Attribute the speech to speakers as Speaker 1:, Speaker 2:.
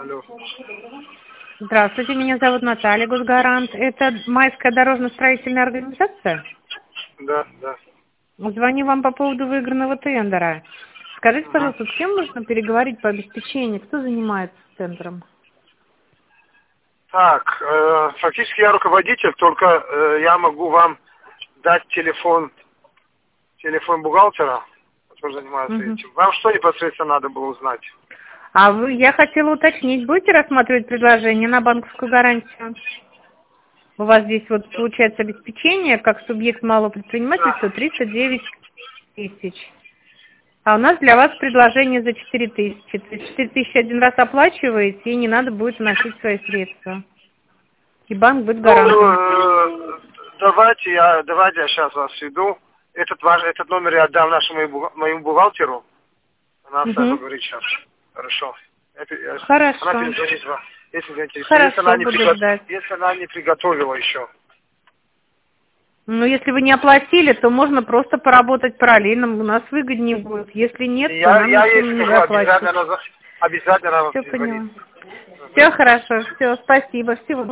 Speaker 1: Алло.
Speaker 2: Здравствуйте, меня зовут Наталья, Госгарант. Это Майская дорожно-строительная организация?
Speaker 1: Да, да.
Speaker 2: Звоню вам по поводу выигранного тендера. Скажите,
Speaker 1: Мгм.
Speaker 2: пожалуйста, с кем нужно переговорить по обеспечению? Кто занимается тендером?
Speaker 1: Так, фактически я руководитель, только я могу вам дать телефон бухгалтера, который занимается
Speaker 2: Мгм.
Speaker 1: этим. Вам что непосредственно надо было узнать?
Speaker 2: Я хотела уточнить, будете рассматривать предложение на банковскую гарантию? У вас здесь вот получается обеспечение, как субъект малого предпринимательства,
Speaker 1: Да.
Speaker 2: 39 тысяч. А у нас для вас предложение за 4 тысячи. То есть 4 тысячи один раз оплачиваете, и не надо будет вносить свои средства. И банк будет гарантом.
Speaker 1: Давайте я сейчас вас веду. Этот номер я отдам моему бухгалтеру. Она с вами
Speaker 2: Угу.
Speaker 1: поговорит сейчас. Хорошо. Она
Speaker 2: Хорошо.
Speaker 1: перезвонит вам, если заинтересует.
Speaker 2: Хорошо, буду ждать.
Speaker 1: Если она не приготовила еще.
Speaker 2: Ну, если вы не оплатили, то можно просто поработать параллельно. У нас выгоднее будет. Если нет, то нам
Speaker 1: Я ей
Speaker 2: ничего не
Speaker 1: скажу,
Speaker 2: оплачивать.
Speaker 1: обязательно она вам
Speaker 2: Все
Speaker 1: перезвонит.
Speaker 2: поняла. Все хорошо. Все, спасибо. Всего